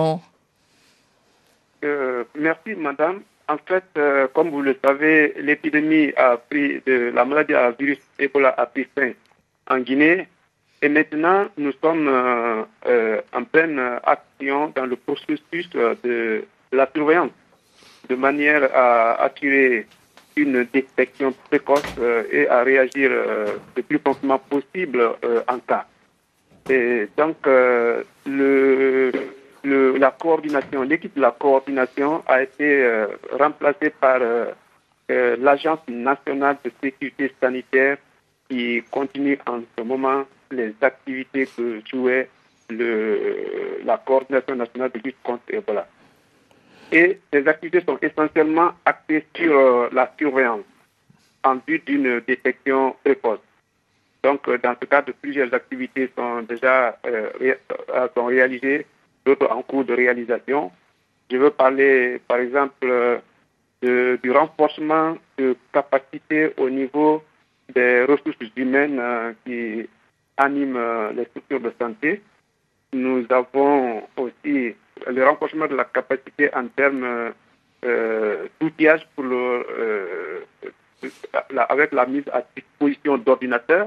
euh, Merci, madame. En fait, euh, comme vous le savez, l'épidémie a pris, de, la maladie à virus Ebola a pris fin en Guinée. Et maintenant, nous sommes euh, euh, en pleine action dans le processus de la surveillance, de manière à assurer une détection précoce euh, et à réagir euh, le plus promptement possible euh, en cas. Et donc, euh, le, le, la coordination, l'équipe de la coordination a été euh, remplacée par euh, euh, l'Agence nationale de sécurité sanitaire qui continue en ce moment les activités que jouait le, la coordination nationale de lutte contre Ebola. Et ces activités sont essentiellement axées sur euh, la surveillance en vue d'une détection précoce. Donc, euh, dans ce cadre, plusieurs activités sont déjà euh, ré, euh, sont réalisées, d'autres en cours de réalisation. Je veux parler, par exemple, euh, de, du renforcement de capacités au niveau des ressources humaines euh, qui animent euh, les structures de santé. Nous avons aussi le renforcement de la capacité en termes euh, d'outillage pour le, euh, la, avec la mise à disposition d'ordinateurs.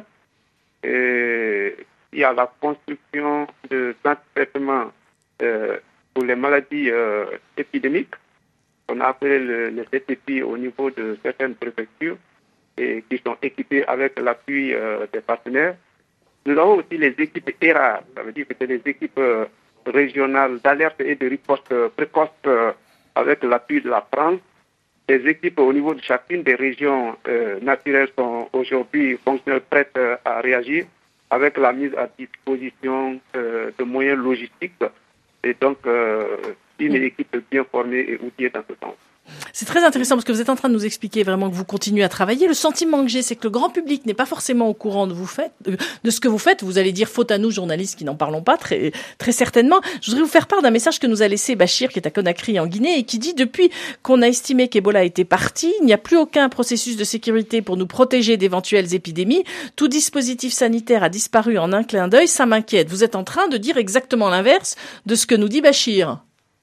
Et il y a la construction de centres de traitement euh, pour les maladies euh, épidémiques. On a appelé le, le C T P au niveau de certaines préfectures et qui sont équipés avec l'appui euh, des partenaires. Nous avons aussi les équipes E R A, ça veut dire que c'est les équipes euh, régionales d'alerte et de riposte euh, précoce euh, avec l'appui de la France. Les équipes au niveau de chacune des régions euh, naturelles sont aujourd'hui fonctionnelles prêtes euh, à réagir avec la mise à disposition euh, de moyens logistiques et donc euh, une équipe bien formée et outillée dans ce sens. C'est très intéressant parce que vous êtes en train de nous expliquer vraiment que vous continuez à travailler. Le sentiment que j'ai, c'est que le grand public n'est pas forcément au courant de vous faites, de ce que vous faites. Vous allez dire faute à nous, journalistes, qui n'en parlons pas, très, très certainement. Je voudrais vous faire part d'un message que nous a laissé Bachir, qui est à Conakry, en Guinée, et qui dit, depuis qu'on a estimé qu'Ebola était parti, il n'y a plus aucun processus de sécurité pour nous protéger d'éventuelles épidémies. Tout dispositif sanitaire a disparu en un clin d'œil. Ça m'inquiète. Vous êtes en train de dire exactement l'inverse de ce que nous dit Bachir.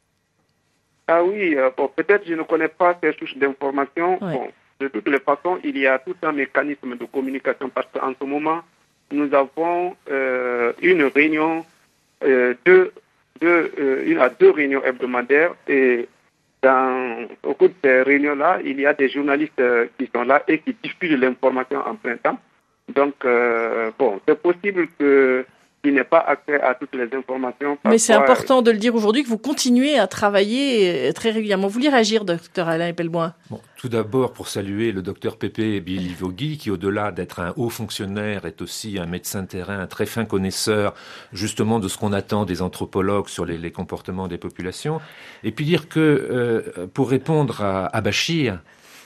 Ah oui, euh, bon, peut-être je ne connais pas ces sources d'informations. Ouais. Bon, de toutes les façons, il y a tout un mécanisme de communication parce qu'en ce moment, nous avons euh, une réunion, euh, deux, deux, euh, une à deux réunions hebdomadaires et dans, au cours de ces réunions-là, il y a des journalistes euh, qui sont là et qui diffusent l'information en plein temps. Donc, euh, bon, c'est possible que qui n'ait pas accès à toutes les informations. Mais c'est important de le dire aujourd'hui que vous continuez à travailler très régulièrement. Vous voulez réagir, docteur Alain Epelboin ? Bon, tout d'abord, pour saluer le docteur Pépé Bilivogui, qui, au-delà d'être un haut fonctionnaire, est aussi un médecin de terrain, un très fin connaisseur, justement, de ce qu'on attend des anthropologues sur les, les comportements des populations. Et puis dire que, euh, pour répondre à, à Bachir,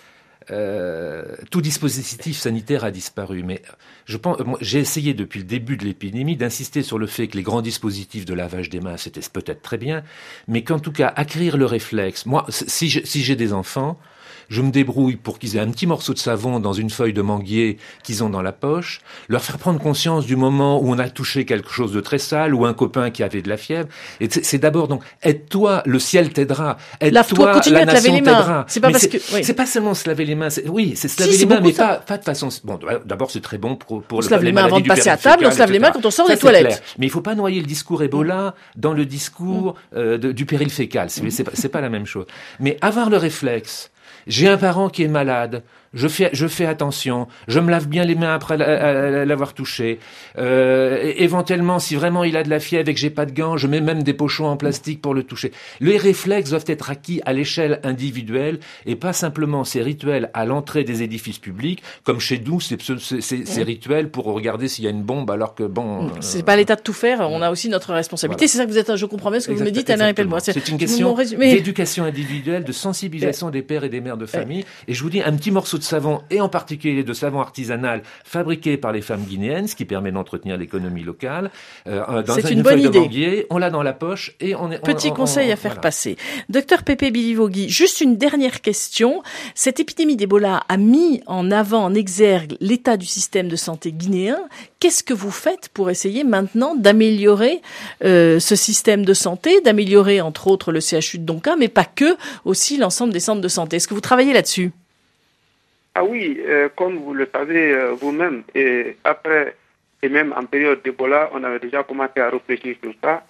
Euh, tout dispositif sanitaire a disparu, mais je pense, moi, j'ai essayé depuis le début de l'épidémie d'insister sur le fait que les grands dispositifs de lavage des mains, c'était peut-être très bien, mais qu'en tout cas, acquérir le réflexe. Moi, si j'ai, si j'ai des enfants, je me débrouille pour qu'ils aient un petit morceau de savon dans une feuille de manguier qu'ils ont dans la poche, leur faire prendre conscience du moment où on a touché quelque chose de très sale ou un copain qui avait de la fièvre. Et c'est, c'est d'abord donc, aide-toi, le ciel t'aidera. Aide-toi, la nation t'aidera. C'est pas mais parce c'est, que, oui. c'est pas seulement se laver les mains. C'est, oui, c'est se laver si, les mains, mais ça. pas, pas de façon, bon, d'abord, c'est très bon pour, pour on le, se lave les les mains avant de passer à table, on se lave les mains quand on sort ça, des toilettes. Clair. Mais il faut pas noyer le discours Ebola dans le discours euh, de, du péril fécal. C'est, c'est, pas, c'est pas la même chose. Mais avoir le réflexe, j'ai un parent qui est malade, je fais, je fais attention, je me lave bien les mains après l'avoir touché. Euh, éventuellement, si vraiment il a de la fièvre et que j'ai pas de gants, je mets même des pochons en plastique pour le toucher. Les réflexes doivent être acquis à l'échelle individuelle et pas simplement ces rituels à l'entrée des édifices publics, comme chez nous, c'est, c'est, c'est, ces rituels pour regarder s'il y a une bombe alors que bon. C'est euh, pas l'état de tout faire, on a aussi notre responsabilité. Voilà. C'est ça que vous êtes, je comprends bien ce que Exact, vous me dites, Alain Epelbois. C'est, c'est une question d'éducation individuelle, de sensibilisation des pères et des mères de famille. Et je vous dis, un petit morceau de savon, et en particulier de savon artisanal fabriqué par les femmes guinéennes, ce qui permet d'entretenir l'économie locale. Euh, dans C'est une, une une bonne feuille idée. de manguier, on l'a dans la poche et on est. Petit on, on, conseil on, à faire voilà. passer. Docteur Pépé Bilivogui, juste une dernière question. Cette épidémie d'Ebola a mis en avant, en exergue, l'état du système de santé guinéen. Qu'est-ce que vous faites pour essayer maintenant d'améliorer euh, ce système de santé, d'améliorer entre autres le C H U de Donka, mais pas que, aussi l'ensemble des centres de santé? Est-ce que vous travaillez là-dessus? Ah oui, euh, comme vous le savez euh, vous-même, et après, et même en période d'Ebola, on avait déjà commencé à réfléchir sur ça.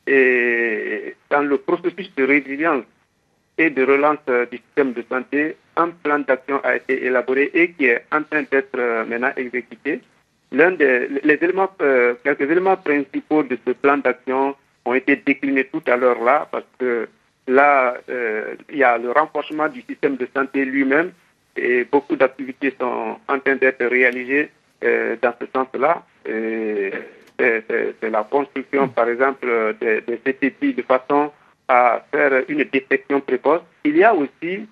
Et dans le processus de résilience et de relance euh, du système de santé, un plan d'action a été élaboré et qui est en train d'être euh, maintenant exécuté. L'un des les éléments, euh, quelques éléments principaux de ce plan d'action ont été déclinés tout à l'heure là, parce que là, euh, il y a le renforcement du système de santé lui-même. Et beaucoup d'activités sont en train d'être réalisées euh, dans ce sens-là. Et c'est, c'est, c'est la construction, par exemple, de, de C T P de façon à faire une détection précoce. Il y a aussi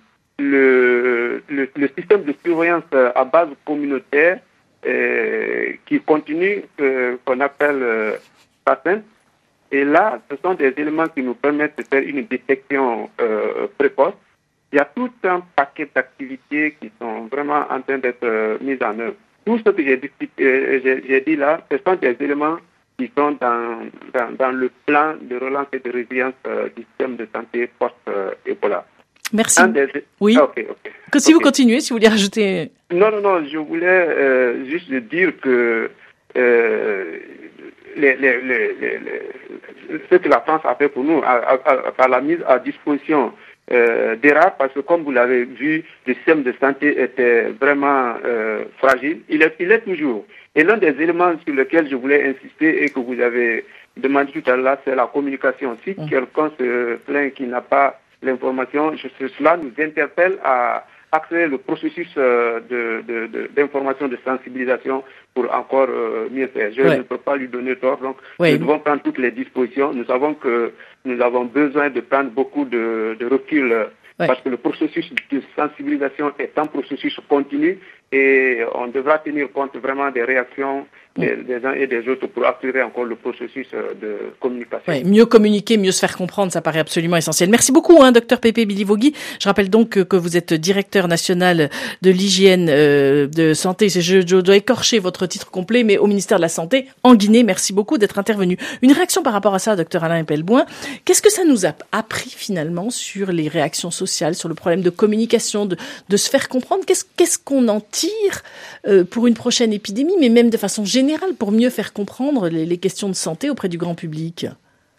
le, le, le système de surveillance à base communautaire euh, qui continue, euh, qu'on appelle euh, S A C E N. Et là, ce sont des éléments qui nous permettent de faire une détection euh, précoce. Il y a tout un paquet d'activités qui sont vraiment en train d'être euh, mises en œuvre. Tout ce que j'ai, euh, j'ai, j'ai dit là, ce sont des éléments qui sont dans, dans, dans le plan de relance et de résilience euh, du système de santé post-Ebola. Merci. Des... Oui. Ah, okay, okay. Que si okay. vous continuez, si vous voulez rajouter... Non, non, non, je voulais euh, juste dire que euh, les, les, les, les, les, ce que la France a fait pour nous, par la mise à disposition Euh, des rares, parce que comme vous l'avez vu, le système de santé était vraiment euh, fragile. Il est, il est toujours. Et l'un des éléments sur lesquels je voulais insister et que vous avez demandé tout à l'heure, c'est la communication. Si mmh. quelqu'un se plaint qu'il n'a pas l'information, je, cela nous interpelle à accélérer le processus euh, de, de, de, d'information, de sensibilisation pour encore euh, mieux faire. Je ouais. ne peux pas lui donner tort, donc ouais. nous devons prendre toutes les dispositions. Nous savons que nous avons besoin de prendre beaucoup de, de recul euh, ouais. parce que le processus de sensibilisation est un processus continu et on devra tenir compte vraiment des réactions des, des uns et des autres pour accélérer encore le processus de communication. Ouais, mieux communiquer, mieux se faire comprendre, ça paraît absolument essentiel. Merci beaucoup, hein, docteur Pépé Bilivogui. Je rappelle donc que, que vous êtes directeur national de l'hygiène euh, de santé. Je, je dois écorcher votre titre complet, mais au ministère de la Santé en Guinée. Merci beaucoup d'être intervenu. Une réaction par rapport à ça, docteur Alain Epelboin. Qu'est-ce que ça nous a appris finalement sur les réactions sociales, sur le problème de communication, de, de se faire comprendre? Qu'est-ce, qu'est-ce qu'on en tire euh, pour une prochaine épidémie, mais même de façon générale, pour mieux faire comprendre les, les questions de santé auprès du grand public?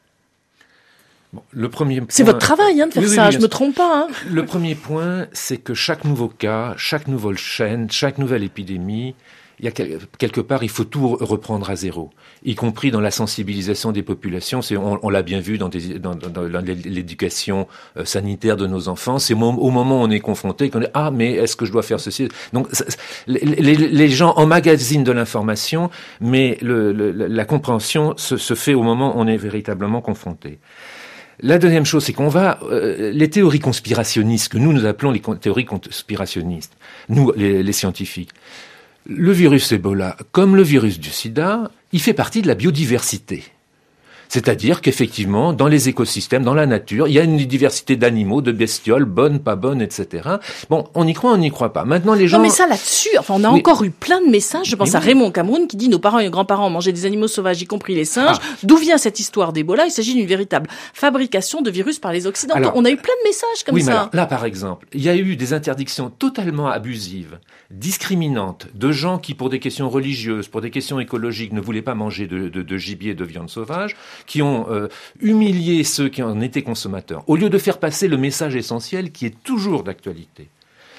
Bon, le premier point, c'est votre travail hein, de faire oui, ça, oui, je me trompe pas. Hein. Le premier point, c'est que chaque nouveau cas, chaque nouvelle chaîne, chaque nouvelle épidémie, il y a quelque part, il faut tout reprendre à zéro, y compris dans la sensibilisation des populations. C'est, on, on l'a bien vu dans, des, dans, dans, dans l'éducation sanitaire de nos enfants. C'est au moment où on est confronté qu'on dit ah mais est-ce que je dois faire ceci? Donc les, les, les gens emmagasinent de l'information, mais le, le, la compréhension se, se fait au moment où on est véritablement confronté. La deuxième chose, c'est qu'on va euh, les théories conspirationnistes que nous nous appelons les théories conspirationnistes, nous les, les scientifiques. Le virus Ebola, comme le virus du sida, il fait partie de la biodiversité. C'est-à-dire qu'effectivement, dans les écosystèmes, dans la nature, il y a une diversité d'animaux, de bestioles, bonnes, pas bonnes, et cetera. Bon, on y croit, on n'y croit pas. Maintenant, les gens... Non, mais ça, là-dessus, enfin, on a oui. encore eu plein de messages. Je pense mais à oui. Raymond Cameroun qui dit nos parents et grands-parents mangeaient des animaux sauvages, y compris les singes. Ah. D'où vient cette histoire d'Ebola? Il s'agit d'une véritable fabrication de virus par les Occidentaux. Alors, on a eu plein de messages comme oui, ça. Mais alors, là, par exemple, il y a eu des interdictions totalement abusives, discriminantes, de gens qui, pour des questions religieuses, pour des questions écologiques, ne voulaient pas manger de, de, de gibier, de viande sauvage, qui ont euh, humilié ceux qui en étaient consommateurs, au lieu de faire passer le message essentiel qui est toujours d'actualité.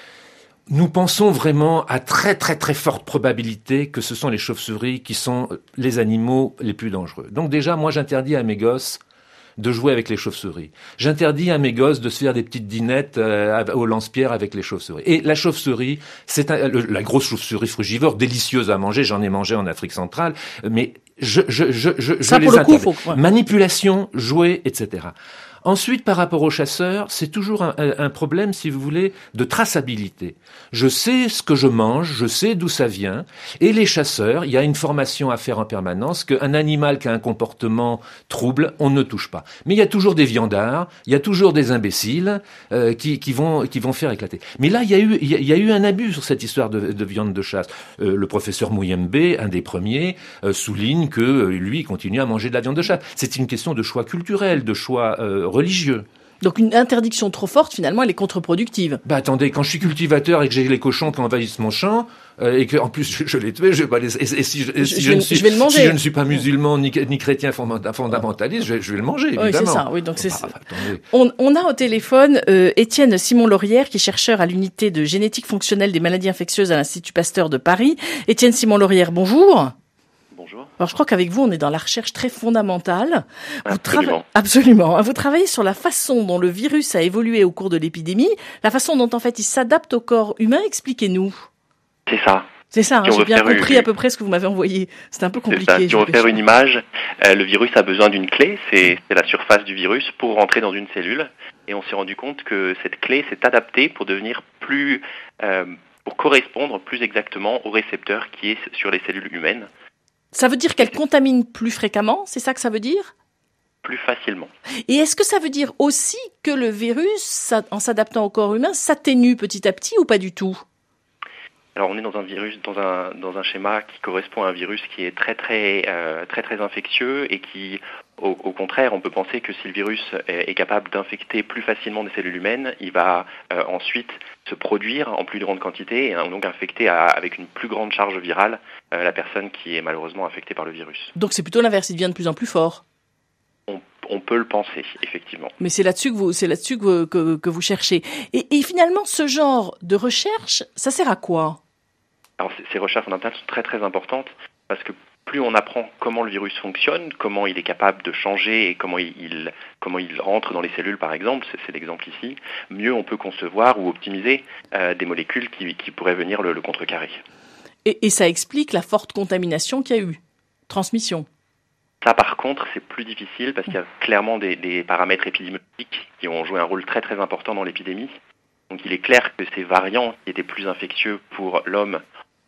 Nous pensons vraiment à très très très forte probabilité que ce sont les chauves-souris qui sont les animaux les plus dangereux. Donc déjà, moi j'interdis à mes gosses de jouer avec les chauves-souris. J'interdis à mes gosses de se faire des petites dînettes euh, au lance-pierre avec les chauves-souris. Et la chauve-souris, c'est un, le, la grosse chauve-souris frugivore, délicieuse à manger, j'en ai mangé en Afrique centrale, mais je, je, je, je, Ça, je pour les le coup, interdis. faut... ouais. Manipulation, jouer, et cetera. Ensuite, par rapport aux chasseurs, c'est toujours un, un problème, si vous voulez, de traçabilité. Je sais ce que je mange, je sais d'où ça vient, et les chasseurs, il y a une formation à faire en permanence, qu'un animal qui a un comportement trouble, on ne touche pas. Mais il y a toujours des viandards, il y a toujours des imbéciles euh, qui, qui vont qui vont faire éclater. Mais là, il y a eu il y a, il y a eu un abus sur cette histoire de, de viande de chasse. Euh, le professeur Mouyembe, un des premiers, euh, souligne que euh, lui, il continue à manger de la viande de chasse. C'est une question de choix culturel, de choix euh, religieux. Donc une interdiction trop forte, finalement, elle est contre-productive. Bah attendez, quand je suis cultivateur et que j'ai les cochons qui envahissent mon champ, euh, et que en plus je, je les tué, je vais pas les... Et, et si, je, et si je, je, vais, ne suis, je vais le manger. si je ne suis pas musulman ni, ni chrétien fondamentaliste, je vais, je vais le manger, évidemment. Oui, c'est ça. Oui, donc c'est bah, attendez. On, on a au téléphone euh, Étienne Simon-Laurière, qui est chercheur à l'unité de génétique fonctionnelle des maladies infectieuses à l'Institut Pasteur de Paris. Étienne Simon-Laurière, bonjour. Bonjour. Alors je crois qu'avec vous, on est dans la recherche très fondamentale. Vous Absolument. Trava- Absolument. Vous travaillez sur la façon dont le virus a évolué au cours de l'épidémie, la façon dont en fait il s'adapte au corps humain. Expliquez-nous. C'est ça. C'est ça, hein, Si on j'ai veut bien faire compris une- à peu près ce que vous m'avez envoyé. C'était un peu C'est compliqué. ça. Si je on vous veut faire cache. une image, euh, le virus a besoin d'une clé, c'est c'est la surface du virus, pour rentrer dans une cellule. Et on s'est rendu compte que cette clé s'est adaptée pour devenir plus, euh, pour correspondre plus exactement au récepteur qui est sur les cellules humaines, Ça veut dire qu'elle contamine plus fréquemment, c'est ça que ça veut dire? plus facilement. Et est-ce que ça veut dire aussi que le virus, ça- en s'adaptant au corps humain, s'atténue petit à petit ou pas du tout? Alors on est dans un virus, dans un dans un schéma qui correspond à un virus qui est très très euh, très très infectieux et qui, au, au contraire, on peut penser que si le virus est, est capable d'infecter plus facilement des cellules humaines, il va euh, ensuite se produire en plus grande quantité et donc infecter à- avec une plus grande charge virale euh, la personne qui est malheureusement infectée par le virus. Donc c'est plutôt l'inverse, il devient de plus en plus fort. On, on peut le penser, effectivement. Mais c'est là-dessus que vous, c'est là-dessus que, vous- que, que vous cherchez. Et, et finalement, ce genre de recherche, ça sert à quoi? Alors ces, ces recherches fondamentales sont très très importantes parce que plus on apprend comment le virus fonctionne, comment il est capable de changer et comment il, il comment il rentre dans les cellules par exemple, c'est, c'est l'exemple ici, mieux on peut concevoir ou optimiser euh, des molécules qui, qui pourraient venir le, le contrecarrer. Et, et ça explique la forte contamination qu'il y a eu. Transmission. Ça par contre c'est plus difficile parce qu'il y a clairement des, des paramètres épidémiologiques qui ont joué un rôle très très important dans l'épidémie. Donc il est clair que ces variants qui étaient plus infectieux pour l'homme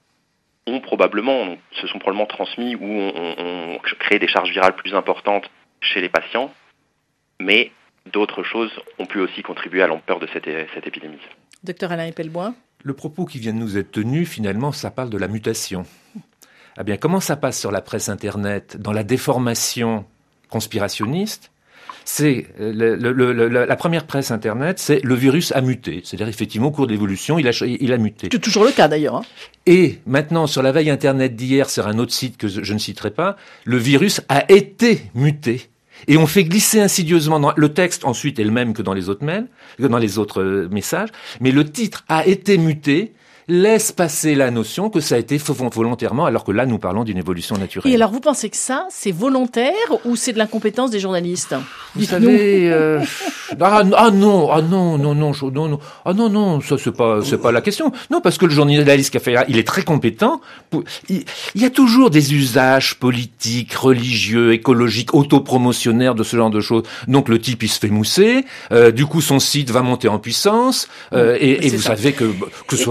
ont probablement, se sont probablement transmis ou ont, ont, ont créé des charges virales plus importantes chez les patients, mais d'autres choses ont pu aussi contribuer à l'ampleur de cette, cette épidémie. Docteur Alain Epelboin. Le propos qui vient de nous être tenu, finalement, ça parle de la mutation. Eh bien, comment ça passe sur la presse Internet, dans la déformation conspirationniste? C'est le, le, le, la première presse Internet, c'est le virus a muté. C'est-à-dire, effectivement, au cours de l'évolution, il a, il a muté. C'est toujours le cas d'ailleurs. Hein. Et maintenant, sur la veille Internet d'hier, sur un autre site que je ne citerai pas, le virus a été muté. Et on fait glisser insidieusement dans le texte, ensuite est le même que dans les autres mails, que dans les autres messages, mais le titre a été muté laisse passer la notion que ça a été volontairement, alors que là, nous parlons d'une évolution naturelle. Et alors, vous pensez que ça, c'est volontaire ou c'est de l'incompétence des journalistes? Vous savez, euh, ah, ah non, ah non, non, non, je- non, non, ah non, non, ça c'est pas, c'est pas la question. Non, parce que le journaliste qui a fait, il est très compétent. Pour- Il, il y a toujours des usages politiques, religieux, écologiques, autopromotionnaires de ce genre de choses. Donc le type, il se fait mousser. Euh, du coup, son site va monter en puissance. Euh, et, et C'est vous ça. savez que que ce soit dans la presse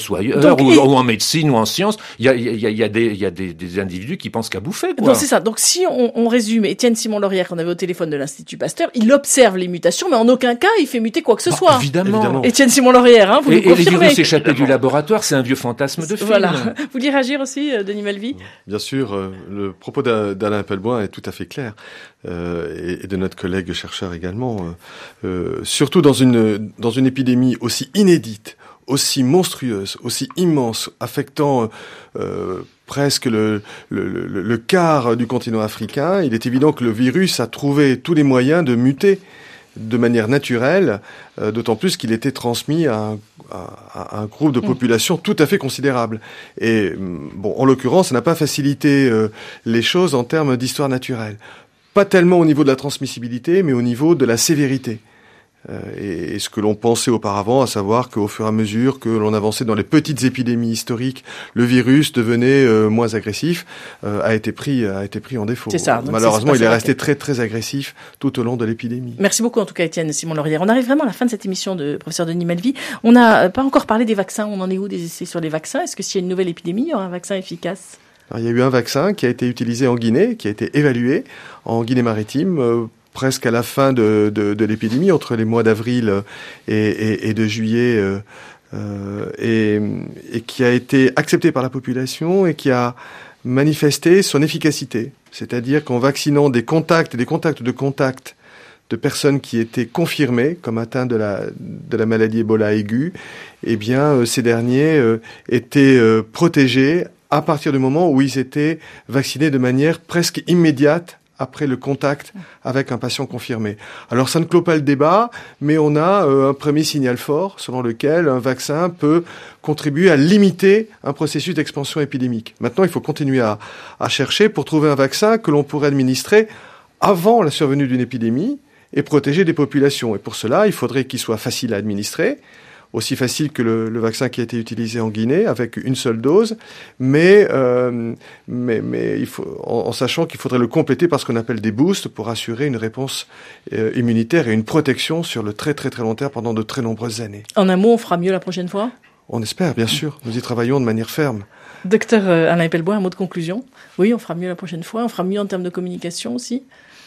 presse ou ailleurs, Donc, ou, et... ou en médecine ou en sciences, il y a, il y a, il y a, des, il y a des, des individus qui pensent qu'à bouffer, quoi. Donc c'est ça. Donc si on, on résume, Étienne Simon-Laurière, qu'on avait au téléphone de l'Institut Pasteur, il observe les mutations, mais en aucun cas il fait muter quoi que ce bah, soit. Évidemment. Évidemment. Étienne Simon-Laurière, hein, vous et, nous confirmez. Et les virus échappés du laboratoire, c'est un vieux fantasme de film. Voilà. Vous voulez réagir aussi, euh, Denis Malvy? Bien sûr, euh, le propos d'Alain Pelboin est tout à fait clair, euh, et, et de notre collègue chercheur également. Euh, euh, surtout dans une dans une épidémie aussi inédite, aussi monstrueuse, aussi immense, affectant euh, presque le, le, le, le quart du continent africain, il est évident que le virus a trouvé tous les moyens de muter de manière naturelle, euh, d'autant plus qu'il était transmis à un, à, à un groupe de population tout à fait considérable. Et bon, en l'occurrence, ça n'a pas facilité euh, les choses en termes d'histoire naturelle. Pas tellement au niveau de la transmissibilité, mais au niveau de la sévérité. Euh, et, et ce que l'on pensait auparavant, à savoir qu'au fur et à mesure que l'on avançait dans les petites épidémies historiques, le virus devenait euh, moins agressif, euh, a été pris a été pris en défaut. C'est ça. Malheureusement, c'est il est resté très très agressif tout au long de l'épidémie. Merci beaucoup en tout cas, Étienne Simon-Laurière. On arrive vraiment à la fin de cette émission de professeur Denis Malvy. On n'a pas encore parlé des vaccins. On en est où des essais sur les vaccins? Est-ce que s'il y a une nouvelle épidémie, il y aura un vaccin efficace? Alors, il y a eu un vaccin qui a été utilisé en Guinée, qui a été évalué en Guinée-Maritime. Euh, presque à la fin de, de, de l'épidémie, entre les mois d'avril et, et, et de juillet, euh, euh, et, et qui a été accepté par la population et qui a manifesté son efficacité. C'est-à-dire qu'en vaccinant des contacts et des contacts de contacts de personnes qui étaient confirmées comme atteintes de la, de la maladie Ebola aiguë, eh bien, euh, ces derniers euh, étaient euh, protégés à partir du moment où ils étaient vaccinés de manière presque immédiate après le contact avec un patient confirmé. Alors ça ne clôt pas le débat, mais on a euh, un premier signal fort selon lequel un vaccin peut contribuer à limiter un processus d'expansion épidémique. Maintenant, il faut continuer à, à chercher pour trouver un vaccin que l'on pourrait administrer avant la survenue d'une épidémie et protéger des populations. Et pour cela, il faudrait qu'il soit facile à administrer, aussi facile que le, le vaccin qui a été utilisé en Guinée, avec une seule dose, mais, euh, mais, mais il faut, en, en sachant qu'il faudrait le compléter par ce qu'on appelle des boosts pour assurer une réponse euh, immunitaire et une protection sur le très très très long terme pendant de très nombreuses années. En un mot, on fera mieux la prochaine fois? On espère, bien sûr. Nous y travaillons de manière ferme. Docteur Alain Pelboin, un mot de conclusion? Oui, on fera mieux la prochaine fois. On fera mieux en termes de communication aussi?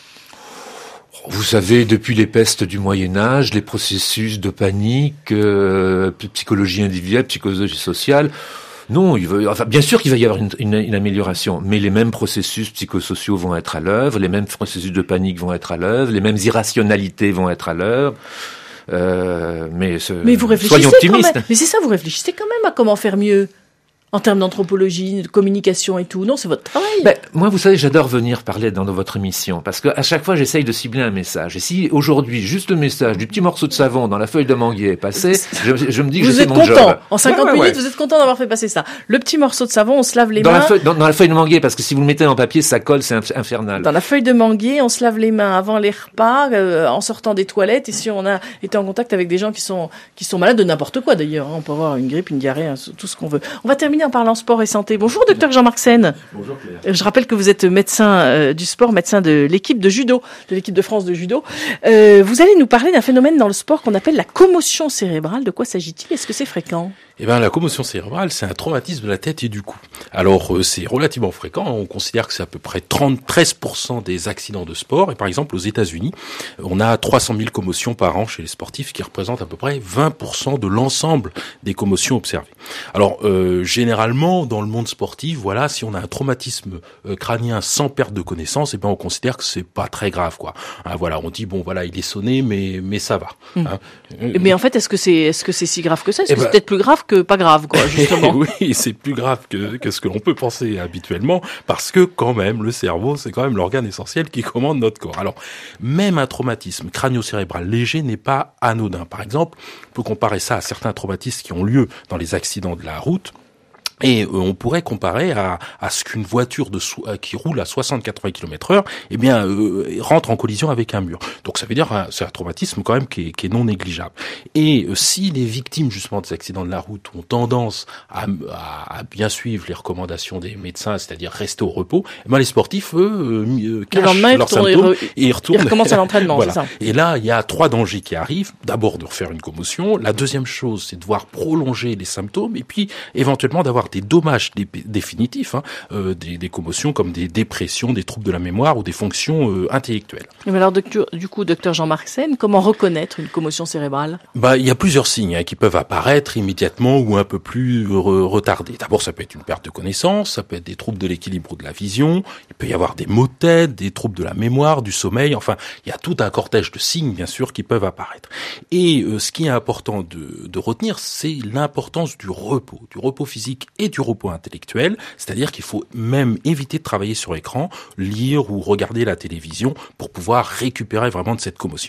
Vous savez, depuis les pestes du Moyen-Âge, les processus de panique, euh, psychologie individuelle, psychologie sociale, non, il va, enfin, bien sûr qu'il va y avoir une, une, une amélioration, mais les mêmes processus psychosociaux vont être à l'œuvre, les mêmes processus de panique vont être à l'œuvre, les mêmes irrationalités vont être à l'œuvre. Euh, mais, ce, mais vous réfléchissez soyons optimistes. Quand même. Mais c'est ça, vous réfléchissez quand même à comment faire mieux. En termes d'anthropologie, de communication et tout. Non, c'est votre travail. Ben, moi, vous savez, j'adore venir parler dans votre émission parce que à chaque fois, j'essaye de cibler un message. Et si aujourd'hui, juste le message du petit morceau de savon dans la feuille de manguier est passé, je, je me dis que vous je fais mon job. Vous êtes content. En cinquante ouais, ouais, minutes, ouais. vous êtes content d'avoir fait passer ça. Le petit morceau de savon, on se lave les dans mains. La feuille, dans, dans la feuille de manguier, parce que si vous le mettez en papier, ça colle, c'est infernal. Dans la feuille de manguier, on se lave les mains avant les repas, euh, en sortant des toilettes. Et si on a été en contact avec des gens qui sont qui sont malades de n'importe quoi d'ailleurs, hein, on peut avoir une grippe, une diarrhée, hein, tout ce qu'on veut. On va terminer en parlant sport et santé. Bonjour, docteur Jean-Marc Sen. Bonjour Claire. Je rappelle que vous êtes médecin euh, du sport, médecin de l'équipe de judo, de l'équipe de France de judo. Euh, vous allez nous parler d'un phénomène dans le sport qu'on appelle la commotion cérébrale. De quoi s'agit-il? Est-ce que c'est fréquent? Eh ben, la commotion cérébrale, c'est un traumatisme de la tête et du cou. Alors, euh, c'est relativement fréquent. On considère que c'est à peu près trente, treize pour cent des accidents de sport. Et par exemple, aux États-Unis, on a trois cent mille commotions par an chez les sportifs, qui représentent à peu près vingt pour cent de l'ensemble des commotions observées. Alors, euh, généralement, dans le monde sportif, voilà, si on a un traumatisme euh, crânien sans perte de connaissance, eh ben, on considère que c'est pas très grave, quoi. Hein, voilà, on dit bon, voilà, il est sonné, mais mais ça va. Mmh. Hein. Mais en fait, est-ce que c'est est-ce que c'est si grave que ça? Est-ce eh que ben, c'est peut-être plus grave que pas grave, quoi, justement? Oui, c'est plus grave que, que ce que l'on peut penser habituellement, parce que quand même, le cerveau, c'est quand même l'organe essentiel qui commande notre corps. Alors, même un traumatisme crânio-cérébral léger n'est pas anodin. Par exemple, on peut comparer ça à certains traumatismes qui ont lieu dans les accidents de la route. Et euh, on pourrait comparer à, à ce qu'une voiture de so- qui roule à soixante à quatre-vingts kilomètres heure, eh bien, euh, rentre en collision avec un mur. Donc ça veut dire hein, c'est un traumatisme quand même qui est, qui est non négligeable. Et euh, si les victimes justement des accidents de la route ont tendance à, à, à bien suivre les recommandations des médecins, c'est-à-dire rester au repos, eh ben les sportifs eux euh, cachent lendemain, leurs ils retournent, symptômes ils, et ils retournent. Ils recommencent à l'entraînement, voilà. c'est ça. Et là, il y a trois dangers qui arrivent. D'abord de refaire une commotion. La deuxième chose, c'est de voir prolonger les symptômes, et puis éventuellement d'avoir des dommages des définitifs, hein, euh, des, des commotions comme des dépressions, des troubles de la mémoire ou des fonctions euh, intellectuelles. Mais alors, docteur, du coup, docteur Jean-Marc Sen, comment reconnaître une commotion cérébrale ? Bah, il y a plusieurs signes hein, qui peuvent apparaître immédiatement ou un peu plus re- retardés. D'abord, ça peut être une perte de connaissance, ça peut être des troubles de l'équilibre ou de la vision, il peut y avoir des maux de tête, des troubles de la mémoire, du sommeil, enfin, il y a tout un cortège de signes, bien sûr, qui peuvent apparaître. Et euh, ce qui est important de, de retenir, c'est l'importance du repos, du repos physique et du repos intellectuel. C'est-à-dire qu'il faut même éviter de travailler sur l'écran, lire ou regarder la télévision pour pouvoir récupérer vraiment de cette commotion.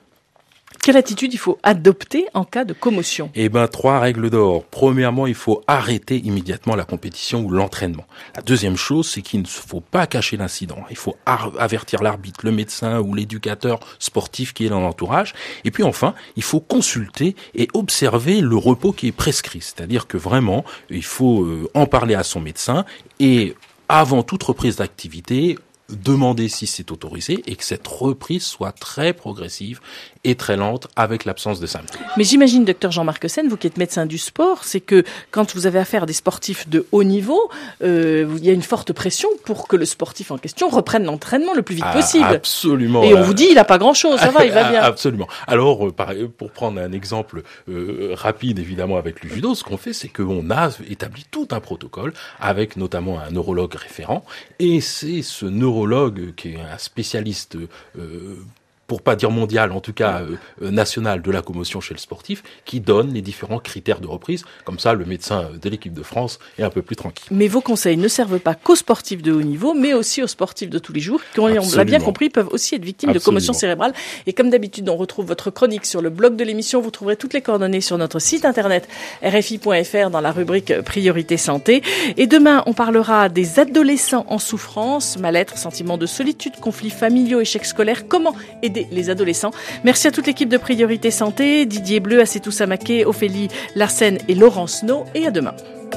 Quelle attitude il faut adopter en cas de commotion ? Eh ben, trois règles d'or. Premièrement, il faut arrêter immédiatement la compétition ou l'entraînement. La deuxième chose, c'est qu'il ne faut pas cacher l'incident. Il faut avertir l'arbitre, le médecin ou l'éducateur sportif qui est dans l'entourage. Et puis enfin, il faut consulter et observer le repos qui est prescrit. C'est-à-dire que vraiment, il faut en parler à son médecin et avant toute reprise d'activité, demander si c'est autorisé et que cette reprise soit très progressive et très lente avec l'absence de symptômes. Mais j'imagine, docteur Jean-Marc Sen, vous qui êtes médecin du sport, c'est que quand vous avez affaire à des sportifs de haut niveau, euh, il y a une forte pression pour que le sportif en question reprenne l'entraînement le plus vite ah, possible. Absolument. Et on vous dit, il n'a pas grand-chose, ça va, il va bien. Absolument. Alors, pour prendre un exemple euh, rapide, évidemment, avec le judo, ce qu'on fait, c'est qu'on a établi tout un protocole avec notamment un neurologue référent, et c'est ce neurologue qui est un spécialiste euh, pour pas dire mondial, en tout cas euh, national de la commotion chez le sportif, qui donne les différents critères de reprise. Comme ça, le médecin de l'équipe de France est un peu plus tranquille. Mais vos conseils ne servent pas qu'aux sportifs de haut niveau, mais aussi aux sportifs de tous les jours, qui, on l'a bien compris, peuvent aussi être victimes Absolument. de commotion cérébrale. Et comme d'habitude, on retrouve votre chronique sur le blog de l'émission. Vous trouverez toutes les coordonnées sur notre site internet r f i point f r dans la rubrique Priorité Santé. Et demain, on parlera des adolescents en souffrance, mal-être, sentiment de solitude, conflits familiaux, échecs scolaires. Comment aider les adolescents. Merci à toute l'équipe de Priorité Santé, Didier Bleu, Assetou Samaké, Ophélie Larsen et Laurence No, et à demain.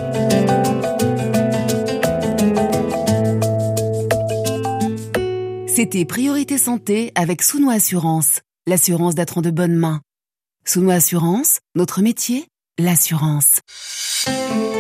C'était Priorité Santé avec Souno Assurance, l'assurance d'être en de bonnes mains. Souno Assurance, notre métier, l'assurance.